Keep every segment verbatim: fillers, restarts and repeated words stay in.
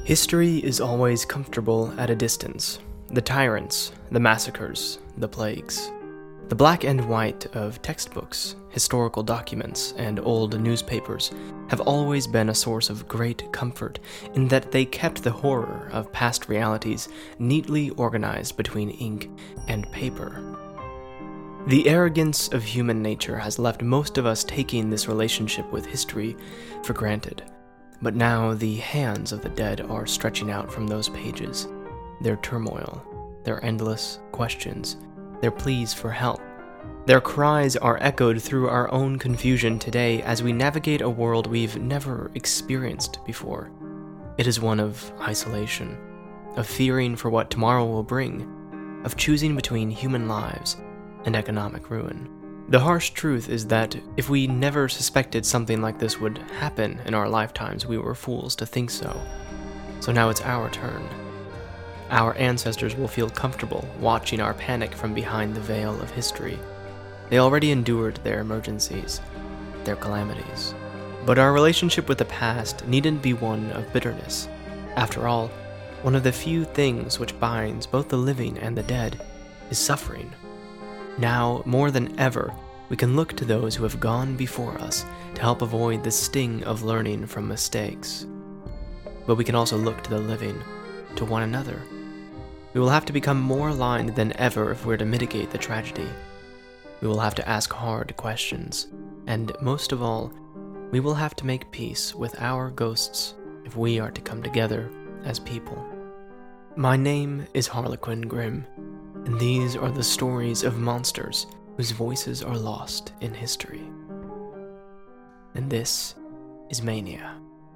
History is always comfortable at a distance. The tyrants, the massacres, the plagues. The black and white of textbooks, historical documents, and old newspapers have always been a source of great comfort in that they kept the horror of past realities neatly organized between ink and paper. The arrogance of human nature has left most of us taking this relationship with history for granted. But now the hands of the dead are stretching out from those pages, their turmoil, their endless questions, their pleas for help. Their cries are echoed through our own confusion today as we navigate a world we've never experienced before. It is one of isolation, of fearing for what tomorrow will bring, of choosing between human lives and economic ruin. The harsh truth is that if we never suspected something like this would happen in our lifetimes, we were fools to think so. So now it's our turn. Our ancestors will feel comfortable watching our panic from behind the veil of history. They already endured their emergencies, their calamities. But our relationship with the past needn't be one of bitterness. After all, one of the few things which binds both the living and the dead is suffering. Now, more than ever, we can look to those who have gone before us to help avoid the sting of learning from mistakes. But we can also look to the living, to one another. We will have to become more aligned than ever if we're to mitigate the tragedy. We will have to ask hard questions, and most of all, we will have to make peace with our ghosts if we are to come together as people. My name is Harlequin Grimm, and these are the stories of monsters whose voices are lost in history. And this is Mania.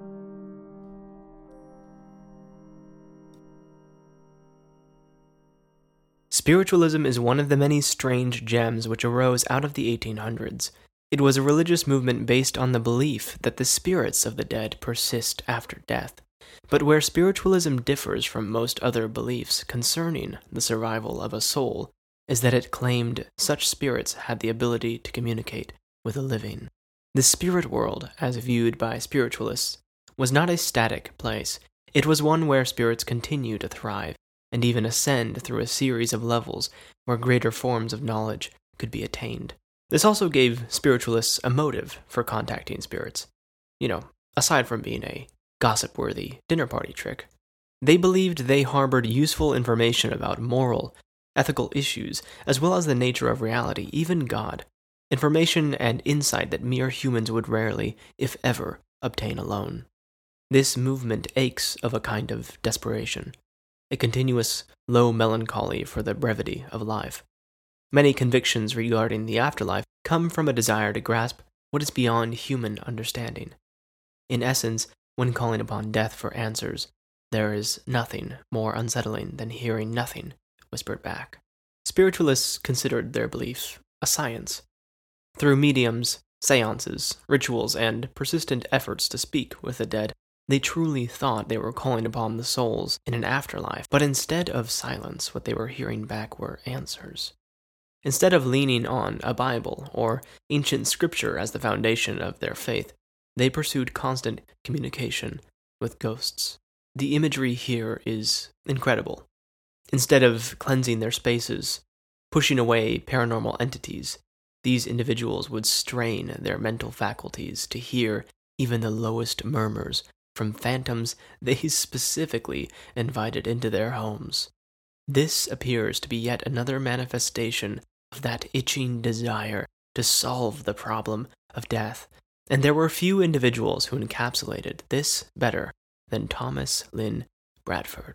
Spiritualism is one of the many strange gems which arose out of the eighteen hundreds. It was a religious movement based on the belief that the spirits of the dead persist after death. But where spiritualism differs from most other beliefs concerning the survival of a soul is that it claimed such spirits had the ability to communicate with the living. The spirit world, as viewed by spiritualists, was not a static place. It was one where spirits continue to thrive and even ascend through a series of levels where greater forms of knowledge could be attained. This also gave spiritualists a motive for contacting spirits. You know, aside from being a gossip-worthy dinner party trick. They believed they harbored useful information about moral, ethical issues, as well as the nature of reality, even God. Information and insight that mere humans would rarely, if ever, obtain alone. This movement aches of a kind of desperation, a continuous low melancholy for the brevity of life. Many convictions regarding the afterlife come from a desire to grasp what is beyond human understanding. In essence, when calling upon death for answers, there is nothing more unsettling than hearing nothing whispered back. Spiritualists considered their belief a science. Through mediums, seances, rituals, and persistent efforts to speak with the dead, they truly thought they were calling upon the souls in an afterlife, but instead of silence, what they were hearing back were answers. Instead of leaning on a Bible or ancient scripture as the foundation of their faith, they pursued constant communication with ghosts. The imagery here is incredible. Instead of cleansing their spaces, pushing away paranormal entities, these individuals would strain their mental faculties to hear even the lowest murmurs from phantoms they specifically invited into their homes. This appears to be yet another manifestation of that itching desire to solve the problem of death. And there were few individuals who encapsulated this better than Thomas Lynn Bradford.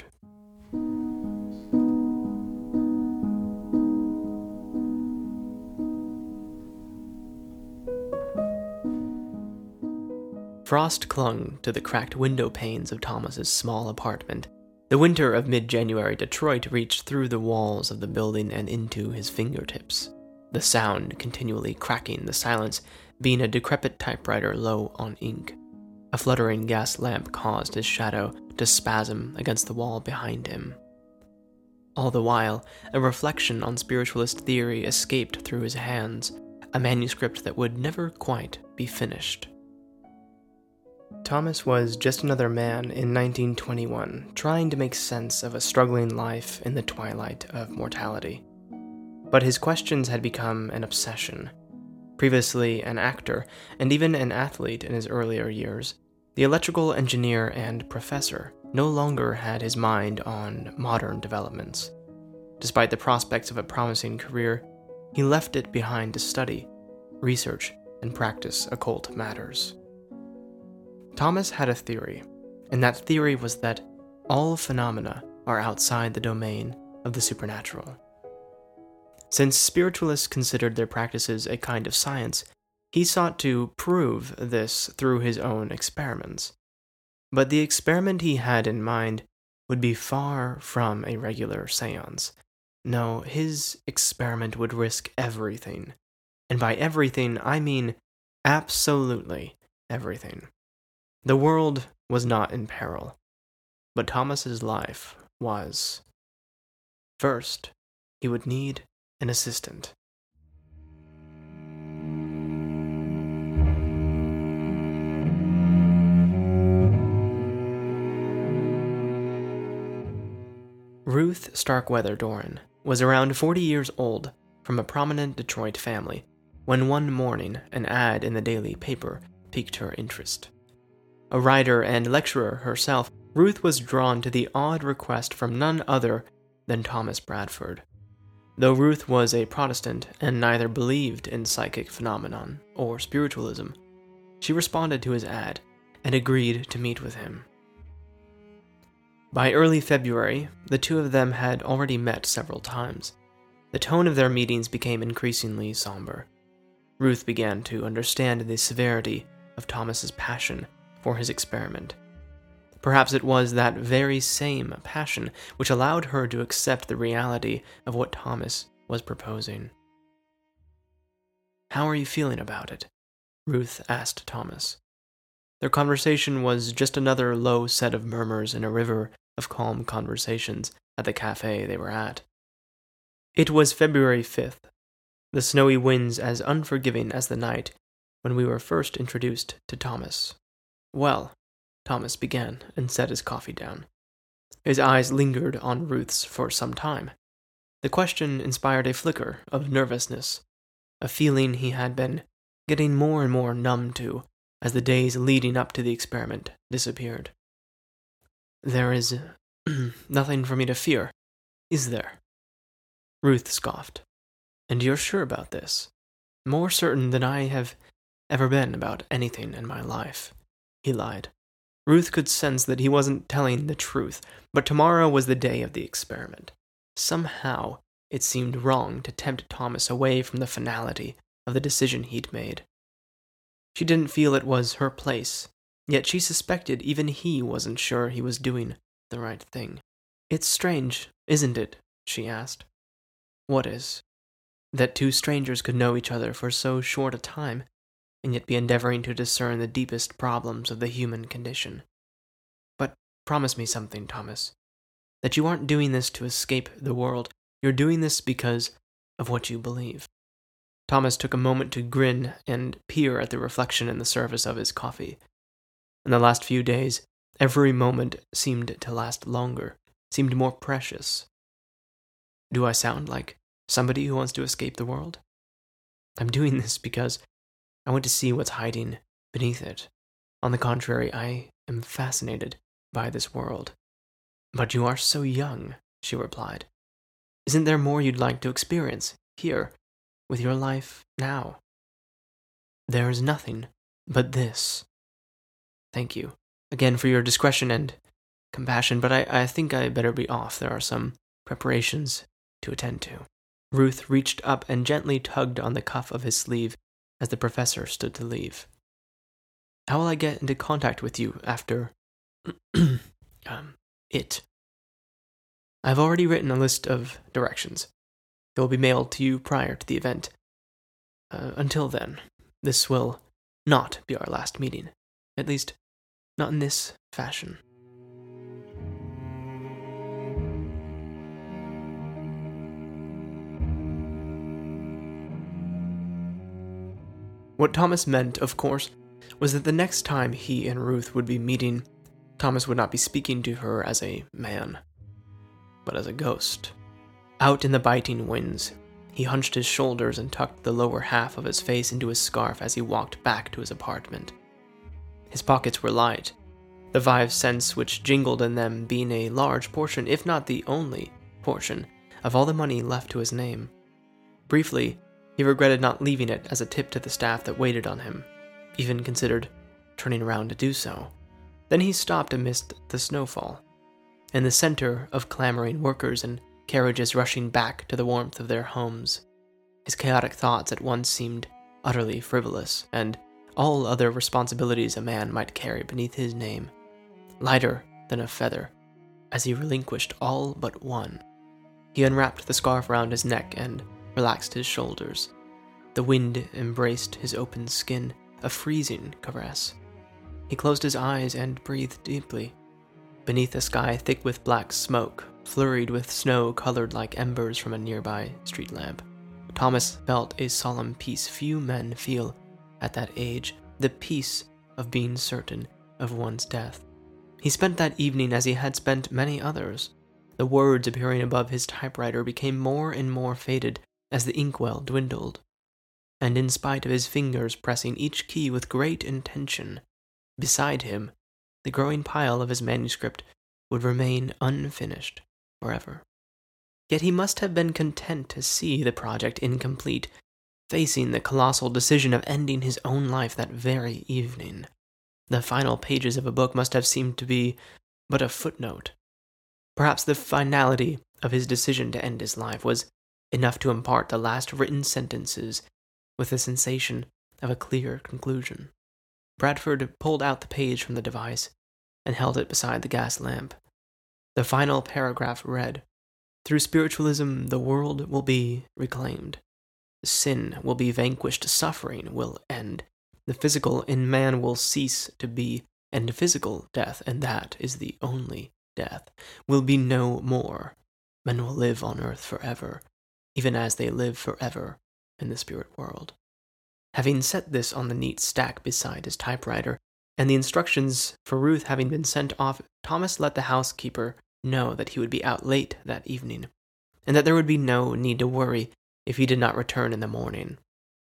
Frost clung to the cracked window panes of Thomas's small apartment. The winter of mid-January Detroit reached through the walls of the building and into his fingertips, the sound continually cracking the silence being a decrepit typewriter low on ink. A fluttering gas lamp caused his shadow to spasm against the wall behind him. All the while, a reflection on spiritualist theory escaped through his hands, a manuscript that would never quite be finished. Thomas was just another man in nineteen twenty-one, trying to make sense of a struggling life in the twilight of mortality. But his questions had become an obsession. Previously an actor, and even an athlete in his earlier years, the electrical engineer and professor no longer had his mind on modern developments. Despite the prospects of a promising career, he left it behind to study, research, and practice occult matters. Thomas had a theory, and that theory was that all phenomena are outside the domain of the supernatural. Since spiritualists considered their practices a kind of science, he sought to prove this through his own experiments. But the experiment he had in mind would be far from a regular seance. No, his experiment would risk everything. And by everything, I mean absolutely everything. The world was not in peril, but Thomas's life was. First, he would need an assistant. Ruth Starkweather Doran was around forty years old, from a prominent Detroit family, when one morning an ad in the daily paper piqued her interest. A writer and lecturer herself, Ruth was drawn to the odd request from none other than Thomas Bradford. Though Ruth was a Protestant and neither believed in psychic phenomenon or spiritualism, she responded to his ad and agreed to meet with him. By early February, the two of them had already met several times. The tone of their meetings became increasingly somber. Ruth began to understand the severity of Thomas's passion for his experiment. Perhaps it was that very same passion which allowed her to accept the reality of what Thomas was proposing. "How are you feeling about it?" Ruth asked Thomas. Their conversation was just another low set of murmurs in a river of calm conversations at the cafe they were at. It was February fifth, the snowy winds as unforgiving as the night when we were first introduced to Thomas. "Well," Thomas began and set his coffee down. His eyes lingered on Ruth's for some time. The question inspired a flicker of nervousness, a feeling he had been getting more and more numb to as the days leading up to the experiment disappeared. "There is nothing for me to fear, is there?" Ruth scoffed. "And you're sure about this?" "More certain than I have ever been about anything in my life," he lied. Ruth could sense that he wasn't telling the truth, but tomorrow was the day of the experiment. Somehow, it seemed wrong to tempt Thomas away from the finality of the decision he'd made. She didn't feel it was her place, yet she suspected even he wasn't sure he was doing the right thing. "It's strange, isn't it?" she asked. "What is?" "That two strangers could know each other for so short a time, and yet be endeavoring to discern the deepest problems of the human condition. But promise me something, Thomas, that you aren't doing this to escape the world. You're doing this because of what you believe." Thomas took a moment to grin and peer at the reflection in the surface of his coffee. In the last few days, every moment seemed to last longer, seemed more precious. "Do I sound like somebody who wants to escape the world?" "I'm doing this because I want to see what's hiding beneath it. On the contrary, I am fascinated by this world." "But you are so young," she replied. "Isn't there more you'd like to experience, here, with your life now?" "There is nothing but this." "Thank you again for your discretion and compassion, but I, I think I better be off. There are some preparations to attend to." Ruth reached up and gently tugged on the cuff of his sleeve as the professor stood to leave. "How will I get into contact with you after um, it?" "I've already written a list of directions. They will be mailed to you prior to the event. Uh, until then, this will not be our last meeting. At least, not in this fashion." What Thomas meant, of course, was that the next time he and Ruth would be meeting, Thomas would not be speaking to her as a man, but as a ghost. Out in the biting winds, he hunched his shoulders and tucked the lower half of his face into his scarf as he walked back to his apartment. His pockets were light, the five cents which jingled in them being a large portion, if not the only portion, of all the money left to his name. Briefly, he regretted not leaving it as a tip to the staff that waited on him, even considered turning around to do so. Then he stopped amidst the snowfall, in the center of clamoring workers and carriages rushing back to the warmth of their homes. His chaotic thoughts at once seemed utterly frivolous, and all other responsibilities a man might carry beneath his name, lighter than a feather, as he relinquished all but one. He unwrapped the scarf round his neck and relaxed his shoulders. The wind embraced his open skin, a freezing caress. He closed his eyes and breathed deeply. Beneath a sky thick with black smoke, flurried with snow colored like embers from a nearby street lamp, Thomas felt a solemn peace few men feel at that age, the peace of being certain of one's death. He spent that evening as he had spent many others. The words appearing above his typewriter became more and more faded as the inkwell dwindled, and in spite of his fingers pressing each key with great intention, beside him, the growing pile of his manuscript would remain unfinished forever. Yet he must have been content to see the project incomplete, facing the colossal decision of ending his own life that very evening. The final pages of a book must have seemed to be but a footnote. Perhaps the finality of his decision to end his life was enough to impart the last written sentences with the sensation of a clear conclusion. Bradford pulled out the page from the device and held it beside the gas lamp. The final paragraph read, "Through spiritualism, the world will be reclaimed. Sin will be vanquished, suffering will end. The physical in man will cease to be, and physical death, and that is the only death, will be no more. Men will live on earth forever, even as they live forever in the spirit world." Having set this on the neat stack beside his typewriter, and the instructions for Ruth having been sent off, Thomas let the housekeeper know that he would be out late that evening, and that there would be no need to worry if he did not return in the morning.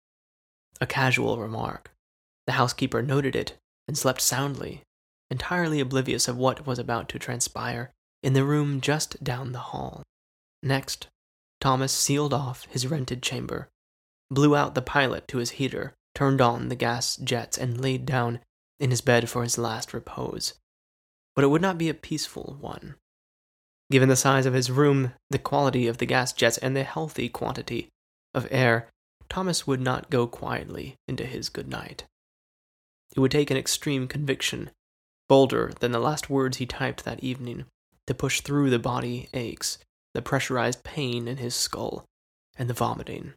A casual remark. The housekeeper noted it and slept soundly, entirely oblivious of what was about to transpire in the room just down the hall. Next, Thomas sealed off his rented chamber, blew out the pilot to his heater, turned on the gas jets, and laid down in his bed for his last repose. But it would not be a peaceful one. Given the size of his room, the quality of the gas jets, and the healthy quantity of air, Thomas would not go quietly into his good night. It would take an extreme conviction, bolder than the last words he typed that evening, to push through the body aches, the pressurized pain in his skull, and the vomiting.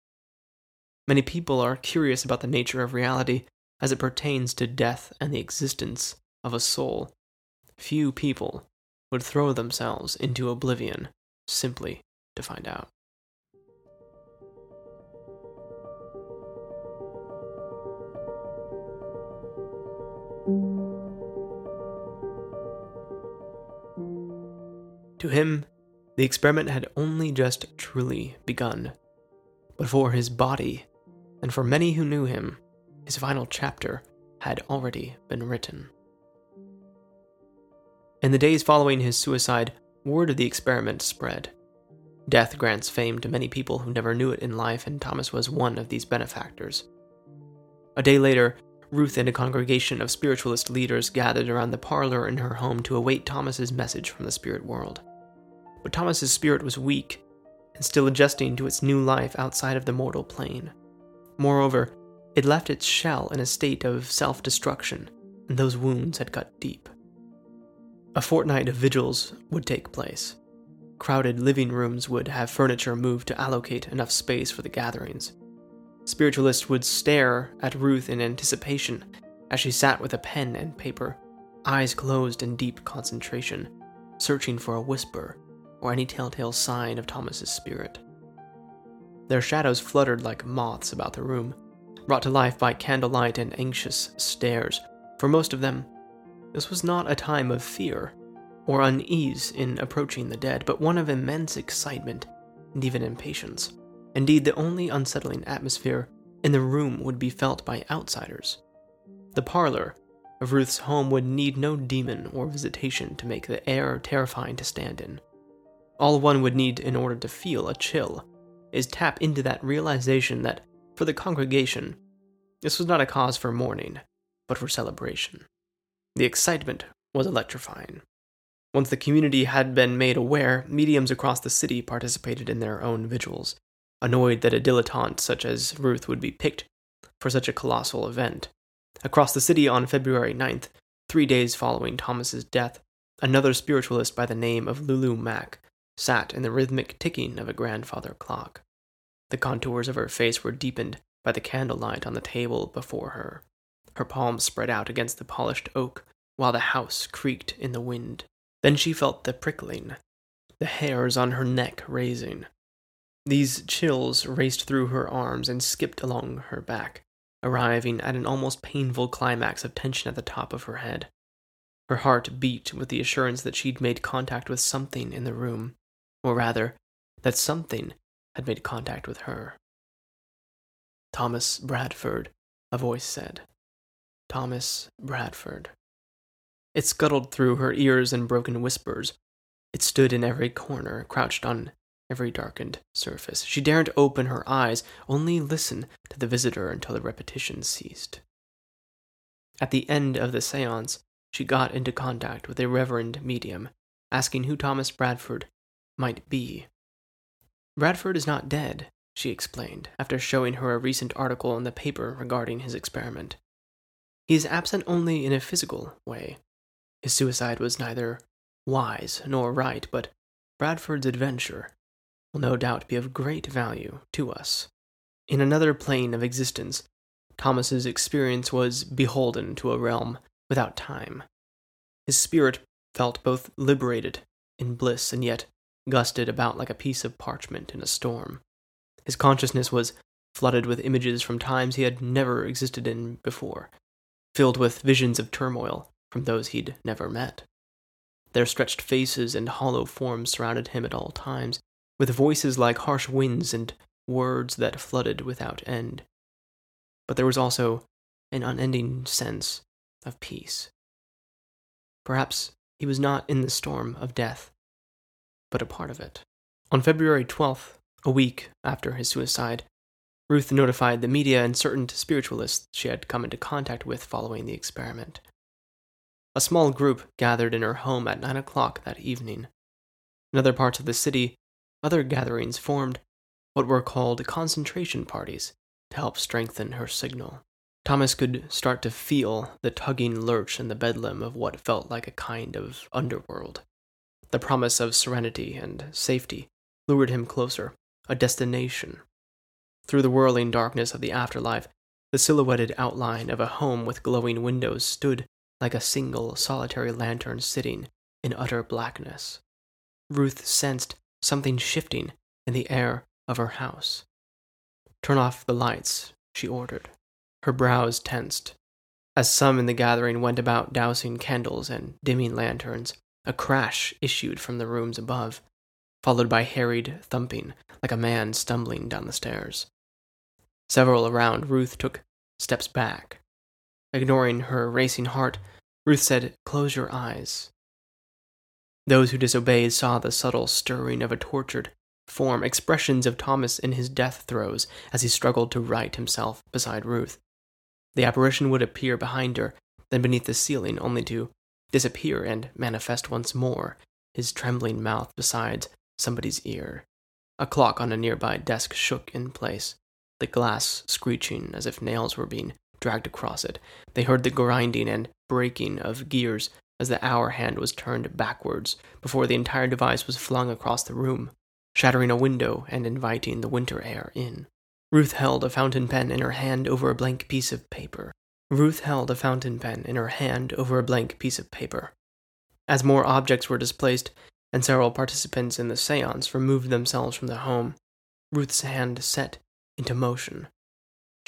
Many people are curious about the nature of reality as it pertains to death and the existence of a soul. Few people would throw themselves into oblivion simply to find out. To him, the experiment had only just truly begun. But for his body, and for many who knew him, his final chapter had already been written. In the days following his suicide, word of the experiment spread. Death grants fame to many people who never knew it in life, and Thomas was one of these benefactors. A day later, Ruth and a congregation of spiritualist leaders gathered around the parlor in her home to await Thomas's message from the spirit world. But Thomas's spirit was weak, and still adjusting to its new life outside of the mortal plane. Moreover, it left its shell in a state of self-destruction, and those wounds had cut deep. A fortnight of vigils would take place. Crowded living rooms would have furniture moved to allocate enough space for the gatherings. Spiritualists would stare at Ruth in anticipation as she sat with a pen and paper, eyes closed in deep concentration, searching for a whisper or any telltale sign of Thomas's spirit. Their shadows fluttered like moths about the room, brought to life by candlelight and anxious stares. For most of them, this was not a time of fear or unease in approaching the dead, but one of immense excitement and even impatience. Indeed, the only unsettling atmosphere in the room would be felt by outsiders. The parlor of Ruth's home would need no demon or visitation to make the air terrifying to stand in. All one would need in order to feel a chill is tap into that realization that, for the congregation, this was not a cause for mourning, but for celebration. The excitement was electrifying. Once the community had been made aware, mediums across the city participated in their own vigils, annoyed that a dilettante such as Ruth would be picked for such a colossal event. Across the city on February ninth, three days following Thomas's death, another spiritualist by the name of Lulu Mack sat in the rhythmic ticking of a grandfather clock. The contours of her face were deepened by the candlelight on the table before her. Her palms spread out against the polished oak, while the house creaked in the wind. Then she felt the prickling, the hairs on her neck raising. These chills raced through her arms and skipped along her back, arriving at an almost painful climax of tension at the top of her head. Her heart beat with the assurance that she'd made contact with something in the room, or rather, that something had made contact with her. "Thomas Bradford," a voice said. "Thomas Bradford." It scuttled through her ears in broken whispers. It stood in every corner, crouched on every darkened surface. She daren't open her eyes, only listen to the visitor until the repetition ceased. At the end of the seance, she got into contact with a reverend medium, asking who Thomas Bradford might be. "Bradford is not dead," she explained, after showing her a recent article in the paper regarding his experiment. "He is absent only in a physical way. His suicide was neither wise nor right, but Bradford's adventure will no doubt be of great value to us. In another plane of existence, Thomas's experience was beholden to a realm without time. His spirit felt both liberated in bliss and yet gusted about like a piece of parchment in a storm. His consciousness was flooded with images from times he had never existed in before, filled with visions of turmoil from those he'd never met. Their stretched faces and hollow forms surrounded him at all times, with voices like harsh winds and words that flooded without end. But there was also an unending sense of peace. Perhaps he was not in the storm of death, but a part of it. On February twelfth, a week after his suicide, Ruth notified the media and certain spiritualists she had come into contact with following the experiment. A small group gathered in her home at nine o'clock that evening. In other parts of the city, other gatherings formed what were called concentration parties to help strengthen her signal. Thomas could start to feel the tugging lurch in the bedlam of what felt like a kind of underworld. The promise of serenity and safety lured him closer, a destination. Through the whirling darkness of the afterlife, the silhouetted outline of a home with glowing windows stood like a single solitary lantern sitting in utter blackness. Ruth sensed something shifting in the air of her house. "Turn off the lights," she ordered. Her brows tensed. As some in the gathering went about dousing candles and dimming lanterns, a crash issued from the rooms above, followed by harried thumping, like a man stumbling down the stairs. Several around Ruth took steps back. Ignoring her racing heart, Ruth said, "Close your eyes." Those who disobeyed saw the subtle stirring of a tortured form, expressions of Thomas in his death throes as he struggled to right himself beside Ruth. The apparition would appear behind her, then beneath the ceiling, only to disappear and manifest once more, his trembling mouth beside somebody's ear. A clock on a nearby desk shook in place, the glass screeching as if nails were being dragged across it. They heard the grinding and breaking of gears as the hour hand was turned backwards before the entire device was flung across the room, shattering a window and inviting the winter air in. Ruth held a fountain pen in her hand over a blank piece of paper. Ruth held a fountain pen in her hand over a blank piece of paper. As more objects were displaced and several participants in the seance removed themselves from the home, Ruth's hand set into motion.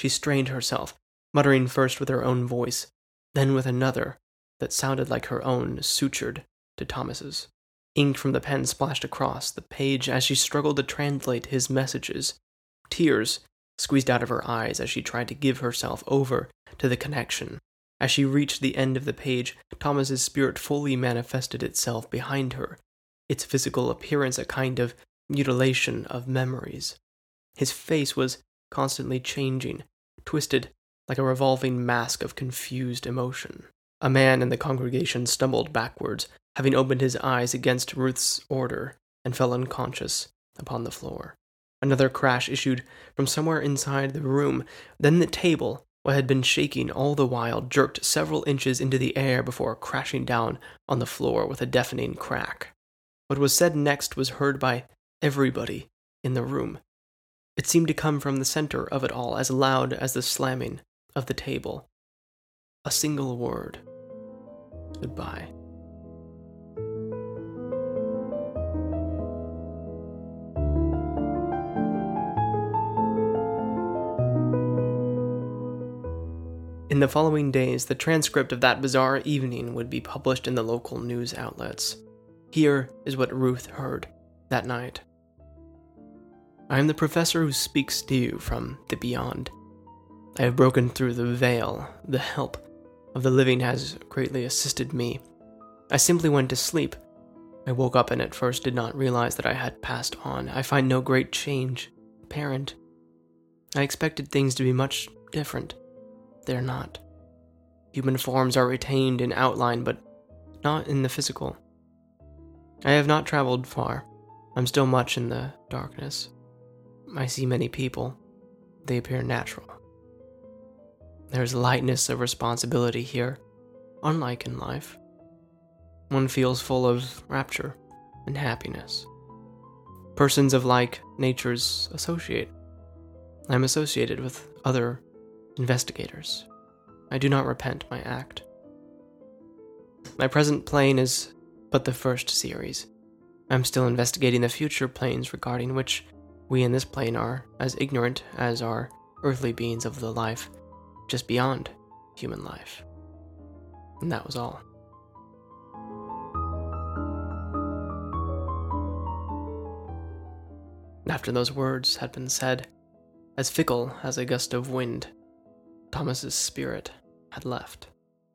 She strained herself, muttering first with her own voice, then with another that sounded like her own, sutured to Thomas's. Ink from the pen splashed across the page as she struggled to translate his messages. Tears squeezed out of her eyes as she tried to give herself over to the connection. As she reached the end of the page, Thomas's spirit fully manifested itself behind her, its physical appearance a kind of mutilation of memories. His face was constantly changing, twisted like a revolving mask of confused emotion. A man in the congregation stumbled backwards, having opened his eyes against Ruth's order, and fell unconscious upon the floor. Another crash issued from somewhere inside the room. Then the table, what had been shaking all the while, jerked several inches into the air before crashing down on the floor with a deafening crack. What was said next was heard by everybody in the room. It seemed to come from the center of it all, as loud as the slamming of the table. A single word. Goodbye. In the following days, the transcript of that bizarre evening would be published in the local news outlets. Here is what Ruth heard that night. I am the professor who speaks to you from the beyond. I have broken through the veil. The help of the living has greatly assisted me. I simply went to sleep. I woke up and at first did not realize that I had passed on. I find no great change apparent. I expected things to be much different. They're not. Human forms are retained in outline, but not in the physical. I have not traveled far. I'm still much in the darkness. I see many people. They appear natural. There's lightness of responsibility here, unlike in life. One feels full of rapture and happiness. Persons of like natures associate. I'm associated with other investigators. I do not repent my act. My present plane is but the first series. I'm still investigating the future planes regarding which we in this plane are as ignorant as are earthly beings of the life just beyond human life. And that was all. After those words had been said, as fickle as a gust of wind, Thomas's spirit had left.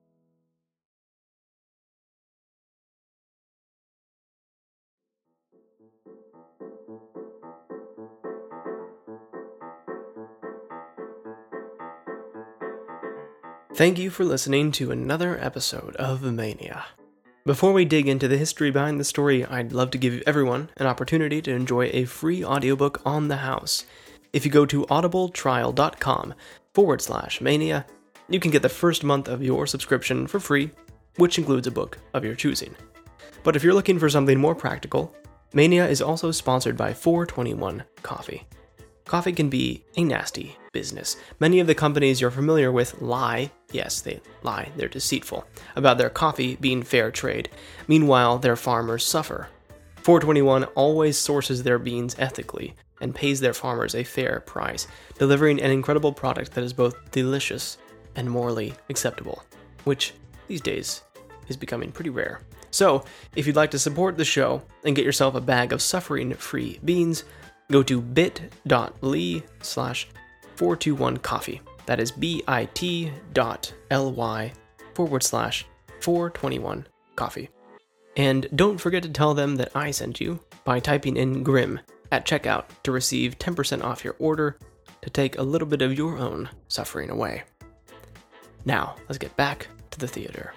Thank you for listening to another episode of Mania. Before we dig into the history behind the story, I'd love to give everyone an opportunity to enjoy a free audiobook on the house. If you go to audibletrial.com forward slash mania, you can get the first month of your subscription for free, which includes a book of your choosing. But if you're looking for something more practical, Mania is also sponsored by four twenty-one Coffee. Coffee can be a nasty business. Many of the companies you're familiar with lie, yes, they lie, they're deceitful, about their coffee being fair trade. Meanwhile, their farmers suffer. four twenty-one always sources their beans ethically and pays their farmers a fair price, delivering an incredible product that is both delicious and morally acceptable, which these days is becoming pretty rare. So, if you'd like to support the show and get yourself a bag of suffering-free beans, go to bit.ly slash 421 coffee. That is bit.ly forward slash 421 coffee. And don't forget to tell them that I sent you by typing in Grim at checkout to receive ten percent off your order to take a little bit of your own suffering away. Now, let's get back to the theater.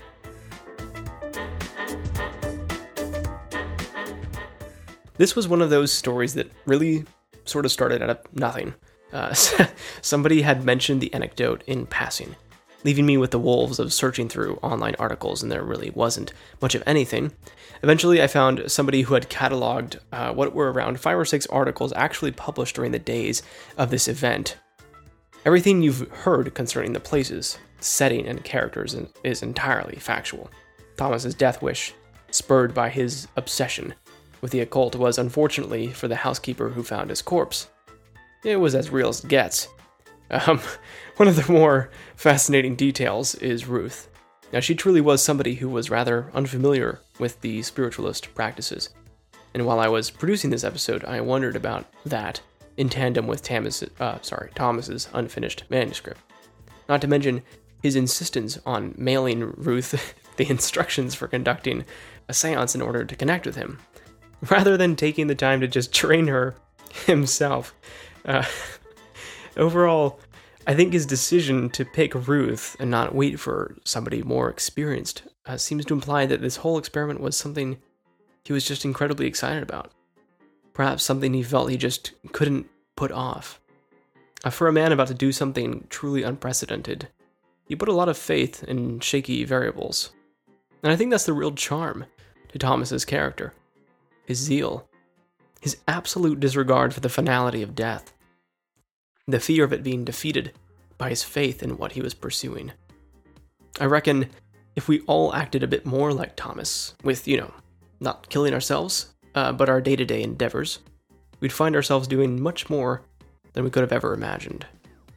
This was one of those stories that really sort of started out of nothing. Uh, somebody had mentioned the anecdote in passing, leaving me with the wolves of searching through online articles, and there really wasn't much of anything. Eventually, I found somebody who had cataloged uh, what were around five or six articles actually published during the days of this event. Everything you've heard concerning the places, setting, and characters is entirely factual. Thomas's death wish, spurred by his obsession with the occult, was, unfortunately for the housekeeper who found his corpse, it was as real as it gets. Um, one of the more fascinating details is Ruth. Now, she truly was somebody who was rather unfamiliar with the spiritualist practices. And while I was producing this episode, I wondered about that in tandem with Thomas, uh, sorry, Thomas's unfinished manuscript. Not to mention his insistence on mailing Ruth the instructions for conducting a seance in order to connect with him, rather than taking the time to just train her himself. Uh, overall, I think his decision to pick Ruth and not wait for somebody more experienced uh, seems to imply that this whole experiment was something he was just incredibly excited about. Perhaps something he felt he just couldn't put off. Uh, for a man about to do something truly unprecedented, he put a lot of faith in shaky variables. And I think that's the real charm to Thomas's character. His zeal. His absolute disregard for the finality of death. The fear of it being defeated by his faith in what he was pursuing. I reckon if we all acted a bit more like Thomas, with, you know, not killing ourselves, uh, but our day-to-day endeavors, we'd find ourselves doing much more than we could have ever imagined.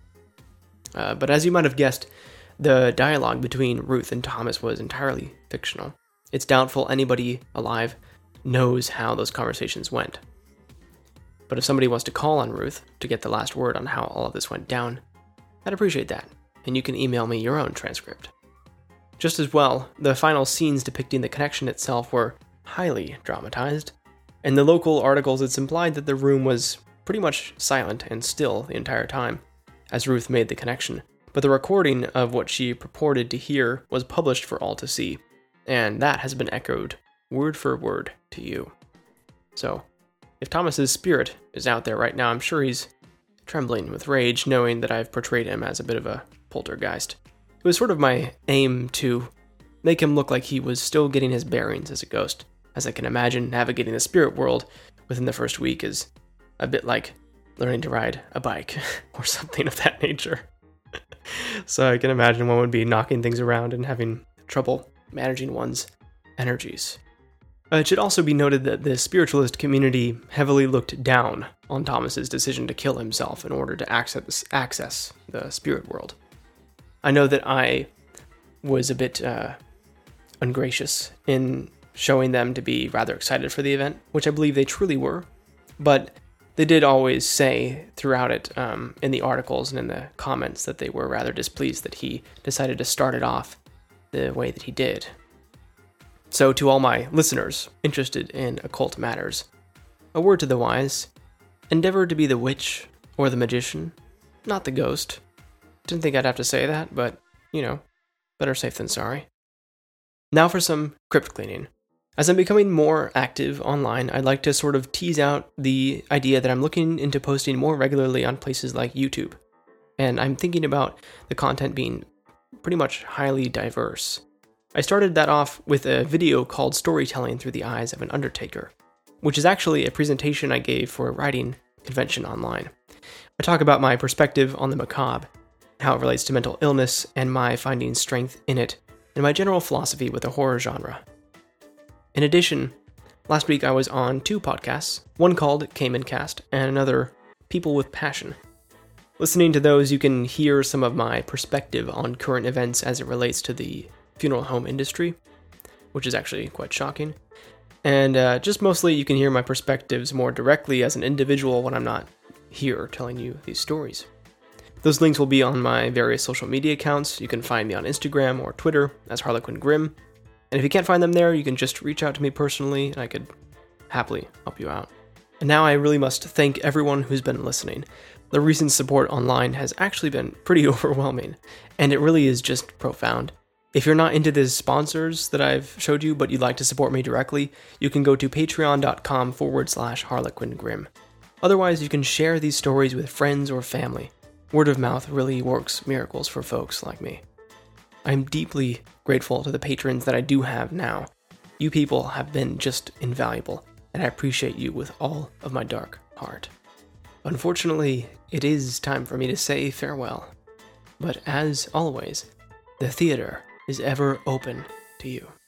Uh, but as you might have guessed, the dialogue between Ruth and Thomas was entirely fictional. It's doubtful anybody alive knows how those conversations went. But if somebody wants to call on Ruth to get the last word on how all of this went down, I'd appreciate that, and you can email me your own transcript. Just as well, the final scenes depicting the connection itself were highly dramatized. In the local articles, it's implied that the room was pretty much silent and still the entire time, as Ruth made the connection. But the recording of what she purported to hear was published for all to see, and that has been echoed word for word to you. So, if Thomas's spirit is out there right now, I'm sure he's trembling with rage knowing that I've portrayed him as a bit of a poltergeist. It was sort of my aim to make him look like he was still getting his bearings as a ghost, as I can imagine navigating the spirit world within the first week is a bit like learning to ride a bike or something of that nature. So I can imagine one would be knocking things around and having trouble managing one's energies. Uh, it should also be noted that the spiritualist community heavily looked down on Thomas's decision to kill himself in order to access, access the spirit world. I know that I was a bit uh, ungracious in showing them to be rather excited for the event, which I believe they truly were, but they did always say throughout it, um, in the articles and in the comments, that they were rather displeased that he decided to start it off the way that he did. So to all my listeners interested in occult matters, a word to the wise: endeavor to be the witch or the magician, not the ghost. Didn't think I'd have to say that, but, you know, better safe than sorry. Now for some crypt cleaning. As I'm becoming more active online, I'd like to sort of tease out the idea that I'm looking into posting more regularly on places like YouTube. And I'm thinking about the content being pretty much highly diverse. I started that off with a video called Storytelling Through the Eyes of an Undertaker, which is actually a presentation I gave for a writing convention online. I talk about my perspective on the macabre, how it relates to mental illness, and my finding strength in it, and my general philosophy with the horror genre. In addition, last week I was on two podcasts, one called Cayman Cast and another People with Passion. Listening to those, you can hear some of my perspective on current events as it relates to the funeral home industry, which is actually quite shocking. And uh, just mostly you can hear my perspectives more directly as an individual when I'm not here telling you these stories. Those links will be on my various social media accounts. You can find me on Instagram or Twitter as Harlequin Grimm. And if you can't find them there, you can just reach out to me personally, and I could happily help you out. And now I really must thank everyone who's been listening. The recent support online has actually been pretty overwhelming, and it really is just profound. If you're not into the sponsors that I've showed you, but you'd like to support me directly, you can go to patreon.com forward slash Harlequin Grimm. Otherwise, you can share these stories with friends or family. Word of mouth really works miracles for folks like me. I'm deeply grateful to the patrons that I do have now. You people have been just invaluable, and I appreciate you with all of my dark heart. Unfortunately, it is time for me to say farewell. But as always, the theater is ever open to you.